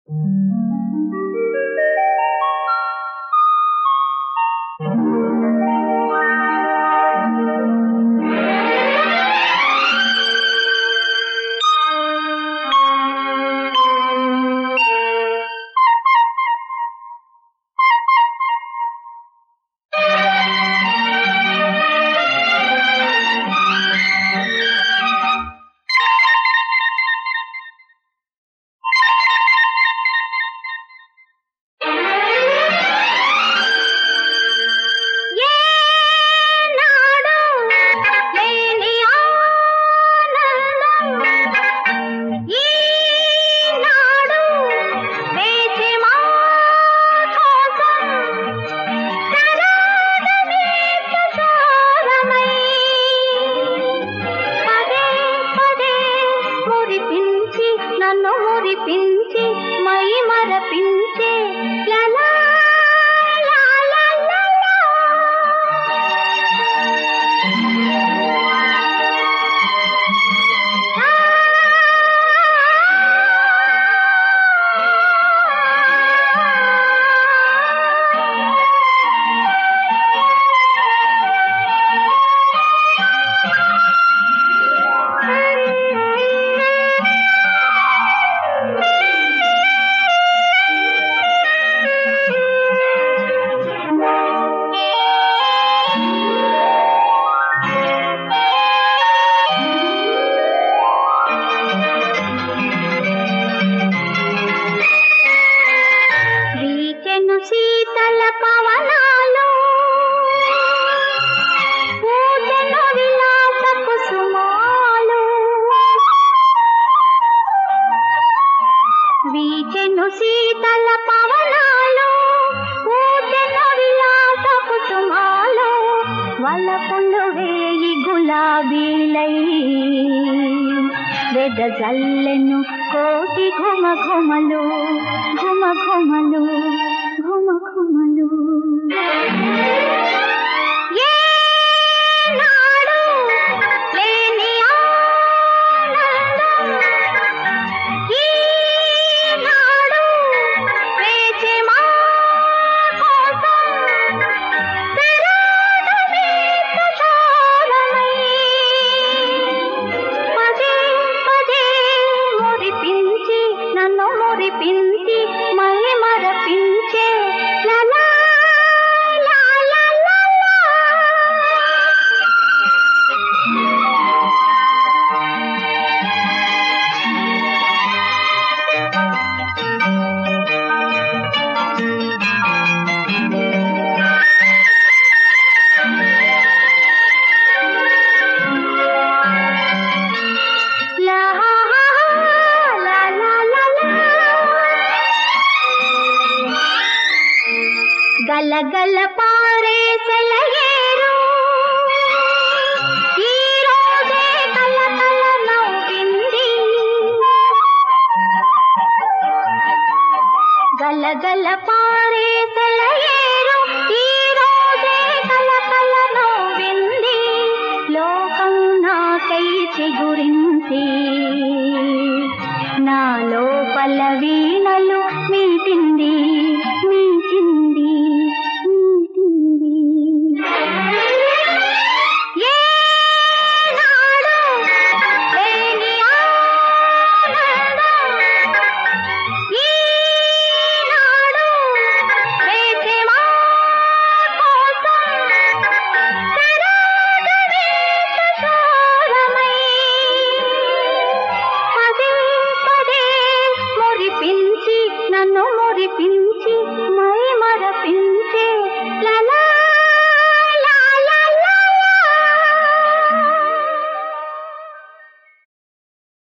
వెదజల్లెను కోటి ఘుమ ఘుమలు ఘుమ ఘుమలు ఘుమ ఘుమలు. ఏనాడు లేని ఆనందం ఈనాడు వేచి మా కోసం శరణమే తుషారమై పదే పదే మురిపించి నన్ను మురిపించి మై మరపించే లలా లా లా లా లా. లా లా లా లా లా. గలగల పారే సెలయేరు ఈ రోజే కలకల నవ్వింది. గలగల పారే సెలయేరు ఈ రోజే కలకల నవ్వింది. లోకం నాకై చిగురించి నా లోపల వీణలు మీటింది.